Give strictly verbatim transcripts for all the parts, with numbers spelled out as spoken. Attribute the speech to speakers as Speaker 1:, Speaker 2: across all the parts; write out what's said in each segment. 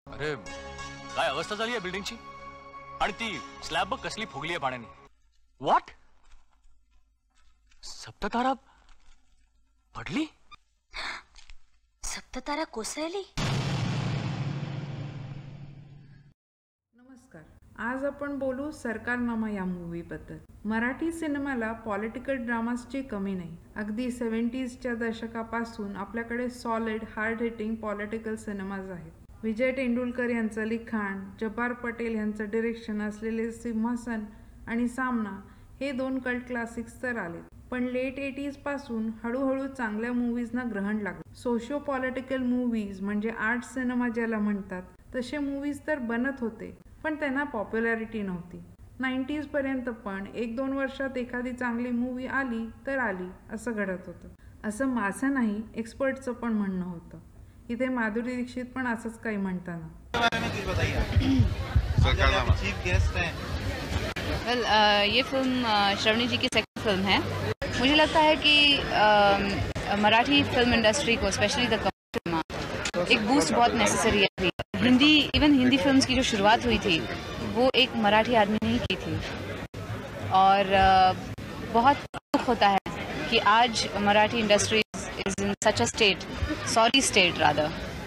Speaker 1: अरे काय अवस्था झाली आहे बिल्डिंगची, आणि ती स्लॅब बघ कसली फुगली आहे पाण्याने. व्हॉट? सप्ततारा पडली?
Speaker 2: सप्ततारा कोसळली?
Speaker 3: नमस्कार. आज आपण बोलू सरकारनामा या मूवीबद्दल. मराठी सिनेमाला पॉलिटिकल ड्रामासची कमी नाही. अगदी सेव्हन्टीजच्या दशकापासून आपल्याकडे solid hard hitting political cinemas आहेत. विजय तेंडुलकर यांचं लिखाण, जब्बार पटेल यांचं डिरेक्शन असलेले सिंहासन आणि सामना हे दोन कल्ट क्लासिक्स तर आले. पण लेट एटीज पासून हळूहळू चांगल्या मूवीजना ग्रहण लागलं. सोशो पॉलिटिकल मूवीज म्हणजे आर्ट सिनेमा ज्याला म्हणतात तसे मूवीज तर बनत होते, पण त्यांना पॉप्युलॅरिटी नव्हती. नाईन्टीज पर्यंत पण एक दोन वर्षात एखादी चांगली मूवी आली तर आली असं घडत होतं. असं माझं नाही, एक्सपर्टचं पण म्हणणं होतं. इथे माधुरी दीक्षित पण असंच काही म्हणताना.
Speaker 4: चीफ गेस्ट हैं.
Speaker 5: वेल ये फिल्म श्रवणी जी की सेकंड फिल्म है. मुझे लगता है कि uh, मराठी फिल्म इंडस्ट्री को स्पेशली द कमर्शियल एक बूस्ट बहुत नेसेसरी है. हिंदी इवन हिंदी फिल्म्स की जो शुरुआत हुई थी वो एक मराठी आदमी ने ही की थी, और uh, बहुत दुख होता है कि आज Marathi industry is in such a state, sorry state rather.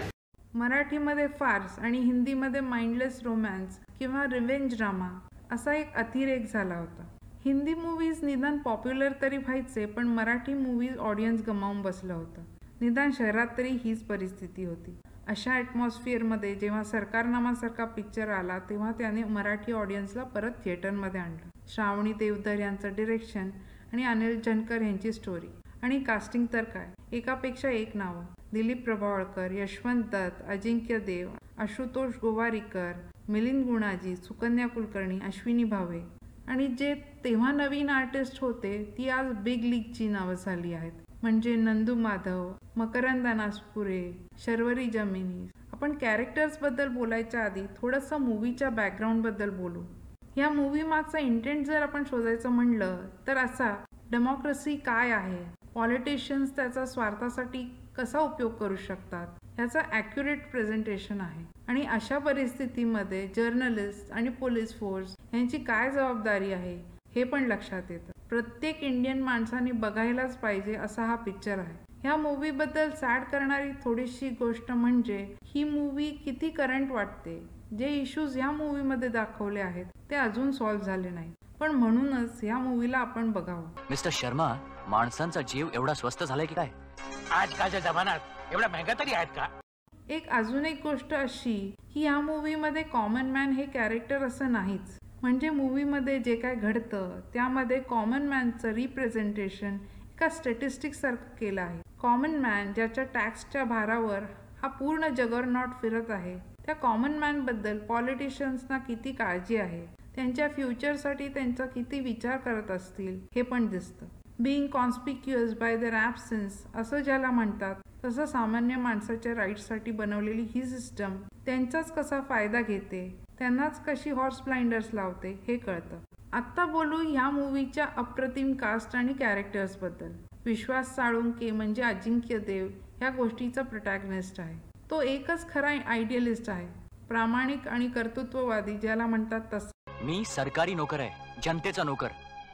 Speaker 3: मराठीमध्ये फार्स आणि हिंदीमध्ये माइंडलेस रोमॅन्स किंवा रिव्हेंज ड्रामा असा एक अतिरेक झाला होता. हिंदी मूवीज निदान पॉप्युलर तरी व्हायचे, पण मराठी मूवीज ऑडियन्स गमावून बसलं होतं. निदान शहरात तरी हीच परिस्थिती होती. अशा ॲटमॉस्फिअरमध्ये जेव्हा सरकारनामासारखा पिक्चर आला तेव्हा त्याने मराठी ऑडियन्सला परत थिएटरमध्ये आणलं. श्रावणी देवधर यांचं डिरेक्शन आणि अनिल जनकर यांची स्टोरी आणि कास्टिंग तर काय, एकापेक्षा एक नावं. दिलीप प्रभावळकर, यशवंत दत्त, अजिंक्य देव, आशुतोष गोवारीकर, मिलिंद गुणाजी, सुकन्या कुलकर्णी, अश्विनी भावे आणि जे तेव्हा नवीन आर्टिस्ट होते ती आज बिग लीगची नावं झाली आहेत. म्हणजे नंदू माधव, मकरंद नासपुरे, शर्वरी जमिनी. आपण कॅरेक्टर्सबद्दल बोलायच्या आधी थोडंसं मूवीच्या बॅकग्राऊंडबद्दल बोलू. ह्या मूवी मागचा इंटेंट जर आपण शोधायचं म्हणलं तर असा, डेमोक्रेसी काय आहे, पॉलिटिशियन्स त्याचा स्वार्थासाठी कसा उपयोग करू शकतात ह्याचं ॲक्युरेट प्रेझेंटेशन आहे. आणि अशा परिस्थितीमध्ये जर्नलिस्ट आणि पोलीस फोर्स यांची काय जबाबदारी आहे हे पण लक्षात येतं. प्रत्येक इंडियन माणसाने बघायलाच पाहिजे असा हा पिक्चर आहे. ह्या मूवीबद्दल सॅड करणारी थोडीशी गोष्ट म्हणजे ही मूवी किती करंट वाटते. जे इश्यूज ह्या मूवीमध्ये दाखवले आहेत ते अजून सॉल्व्ह झाले नाहीत, पण म्हणूनच ह्या मूवीला आपण बघावं.
Speaker 1: मिस्टर शर्मा, माणसांचा जीव एवढा स्वस्त झालाय की काय?
Speaker 6: आजकालच्या जमान्यात एवढा महंगा तरी आहेत का?
Speaker 3: एक अजून एक गोष्ट अशी की ह्या मूवीमध्ये कॉमन मॅन हे कॅरेक्टर असं नाहीच. म्हणजे मूवीमध्ये जे काय घडतं त्यामध्ये कॉमन मॅनचं रिप्रेझेंटेशन एका स्टॅटिस्टिक्ससारखं केलं आहे. कॉमन मॅन ज्याच्या टॅक्सच्या भारावर हा पूर्ण जगरनॉट फिरत आहे, त्या कॉमन मॅनबद्दल पॉलिटिशियन्सना किती काळजी आहे, त्यांच्या फ्युचरसाठी त्यांचा किती विचार करत असतील हे पण दिसतं. Being conspicuous by their absence असं ज्याला म्हणतात, तसं सामान्य माणसाच्या राईट्ससाठी बनवलेली ही सिस्टम त्यांचाच कसा फायदा घेते, त्यांनाच कशी हॉर्स ब्लाइंडर्स लावते हे कळतं. आत्ता बोलू ह्या मूवीच्या अप्रतिम कास्ट आणि कॅरेक्टर्सबद्दल. विश्वास साळुंके म्हणजे अजिंक्य देव ह्या गोष्टीचा प्रोटॅगनिस्ट आहे. तो एकच खरा आयडियलिस्ट आहे, प्रामाणिक आणि कर्तृत्ववादी ज्याला म्हणतात तसं.
Speaker 1: मी सरकारी नोकर आहे, जनतेचा नोकर.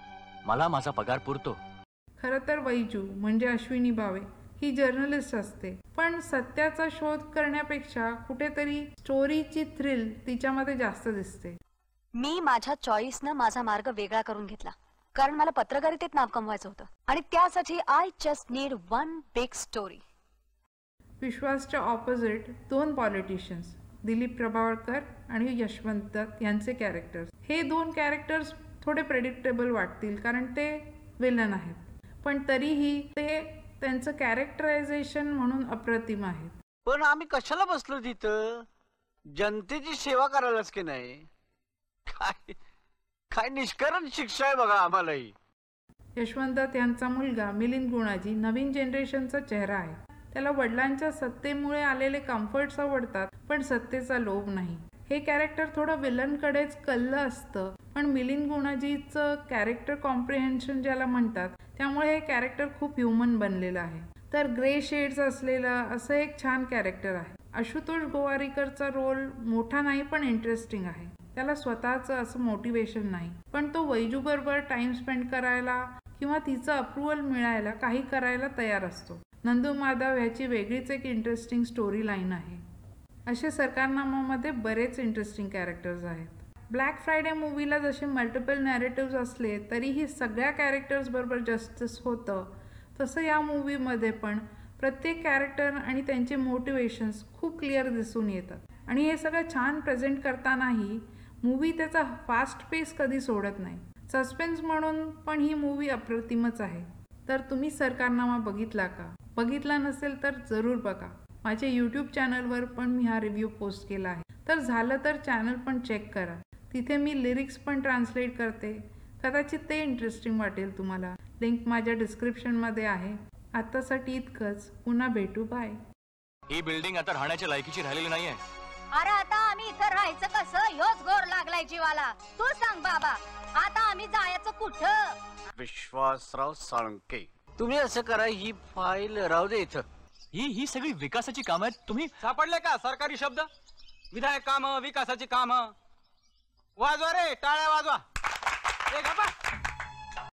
Speaker 1: मला माझा पगार पुरतो.
Speaker 3: खरं तर वैजू म्हणजे अश्विनी भावे ही जर्नलिस्ट असते, पण सत्याचा शोध करण्यापेक्षा कुठेतरी स्टोरीची थ्रिल तिच्यामध्ये जास्त दिसते.
Speaker 2: मी माझ्या चॉईसनं माझा मार्ग वेगळा करून घेतला, कारण मला पत्रकारितेत नाव कमवायचं होतं आणि त्यासाठी I just need one big story.
Speaker 3: विश्वासच्या ऑपोजिट दोन पॉलिटिशियन्स, दिलीप प्रभावळकर आणि यशवंत दत्त यांचे कॅरेक्टर्स. हे दोन कॅरेक्टर्स थोडे प्रेडिक्टेबल वाटतील कारण ते विलन आहेत, पण तरीही ते त्यांचं कॅरेक्टरायझेशन म्हणून अप्रतिम आहेत.
Speaker 6: पण आम्ही कशाला बसलो तिथं? जनतेची सेवा करायलाच की नाही? काय काय निष्करण शिक्षा आहे बघा आम्हालाही.
Speaker 3: यशवंत दत्त यांचा मुलगा मिलिंद गुणाजी नवीन जनरेशनचा चेहरा आहे. त्याला वडिलांच्या सत्तेमुळे आलेले कम्फर्ट्स आवडतात, पण सत्तेचा लोभ नाही. हे कॅरेक्टर थोडं विलनकडेच कल्लं असतं, पण मिलिंद गुणाजीचं कॅरेक्टर कॉम्प्रिहेन्शन ज्याला म्हणतात त्यामुळे हे कॅरेक्टर खूप ह्युमन बनलेलं आहे. तर ग्रे शेड्स असलेलं असं एक छान कॅरेक्टर आहे. आशुतोष गोवारीकरचा रोल मोठा नाही पण इंटरेस्टिंग आहे. त्याला स्वतःचं असं मोटिवेशन नाही, पण तो वैजूबरोबर टाइम स्पेंड करायला किंवा तिचं अप्रुव्हल मिळायला काही करायला तयार असतो. नंदू माधव ह्याची वेगळीच एक इंटरेस्टिंग स्टोरी लाईन आहे. असे सरकारनामामध्ये बरेच इंटरेस्टिंग कॅरेक्टर्स आहेत. ब्लॅक फ्रायडे मूवीला जसे मल्टिपल नॅरेटिव्ज असले तरीही सगळ्या कॅरेक्टर्स बरोबर जस्टिस होतं, तसं या मूवीमध्ये पण प्रत्येक कॅरेक्टर आणि त्यांचे मोटिवेशन्स खूप क्लिअर दिसून येतात. आणि हे सगळं छान प्रेझेंट करतानाही मूवी त्याचा फास्ट पेस कधी सोडत नाही. सस्पेन्स म्हणून पण ही मूवी अप्रतिमच आहे. तर तुम्ही सरकारनामा बघितला का? बघितला नसेल तर जरूर बघा. माझ्या यूट्यूब चॅनलवर पण मी हा रिव्ह्यू पोस्ट केला आहे, तर झालं तर चॅनल पण चेक करा. तिथे मी लिरिक्स पण ट्रान्सलेट करते. कदाचित ते इंटरेस्टिंग वाटेल तुम्हाला. लिंक माझ्या डिस्क्रिप्शनमध्ये आहे. आतासाठी इतकंच. पुन्हा भेटू. बाय.
Speaker 1: ही बिल्डिंग आता राहण्याच्या लायकीची राहिलेली नाहीये.
Speaker 2: अरे आता आम्ही इथं राहायचं कसं? ह्योच घोर लागलाय जीवाला. तू सांग बाबा, आता आम्ही जायचं कुठं?
Speaker 6: विश्वासराव साळुंके, तुम्ही असं करा, ही फाईल राहू दे इथं.
Speaker 1: ही ही सगळी विकासाची कामं आहेत. तुम्ही
Speaker 7: सापडले का सरकारी शब्द? विधायक काम, विकासाची काम. वाजवा रे, टाळ्या वाजवा. ए गप्पा.